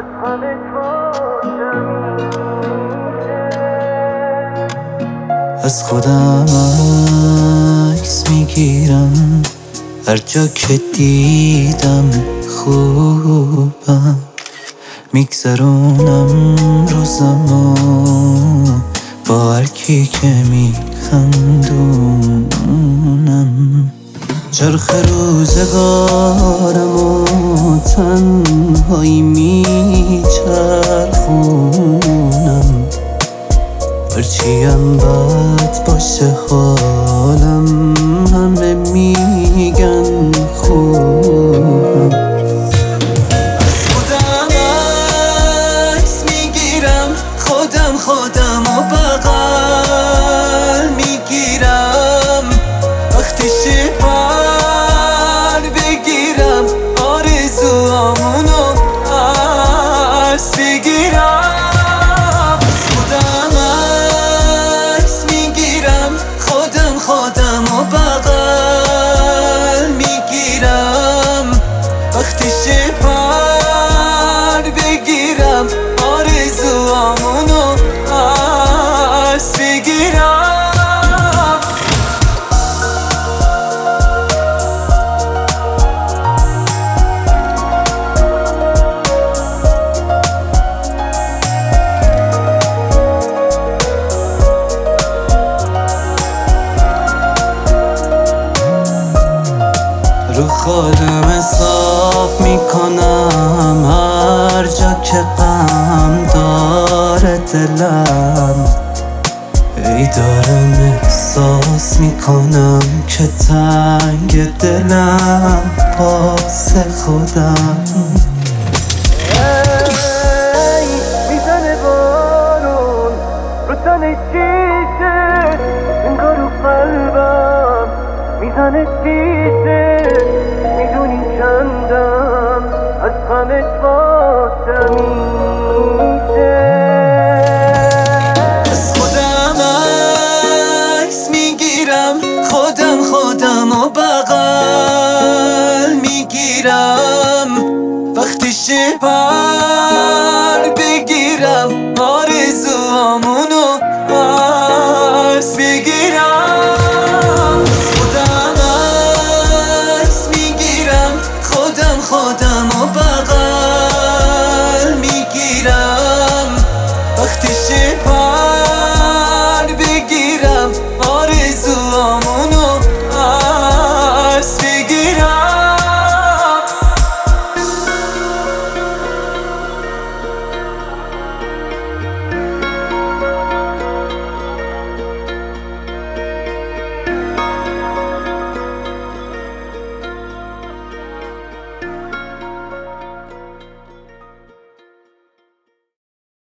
از خودم عکس میگیرم هر جا که دیدم خوبم، میگذرونم روزمو با هر کی که میخندونم. چرخ روزگارمو تنهایی میچرخونم، هرچیم بد باشه حالم همه میگن خوبم. از خودم عکس میگیرم، خودم و بغل میگیرم، وقتی شبر بگیرم آرزوامونو پس بگیرم. خودم و بغل میگیرم، وقتی شبر بگیرم آرزوامونو پس بگیرم. رو خودم حساب میکنم هر جا که غم داره دلم، ای دارم احساس میکنم که تنگ دلم واسه خودم. میزنه بارون رو تن شیشه، انگار رو قلبم میزنه شیشه، میدونی چندم از غمت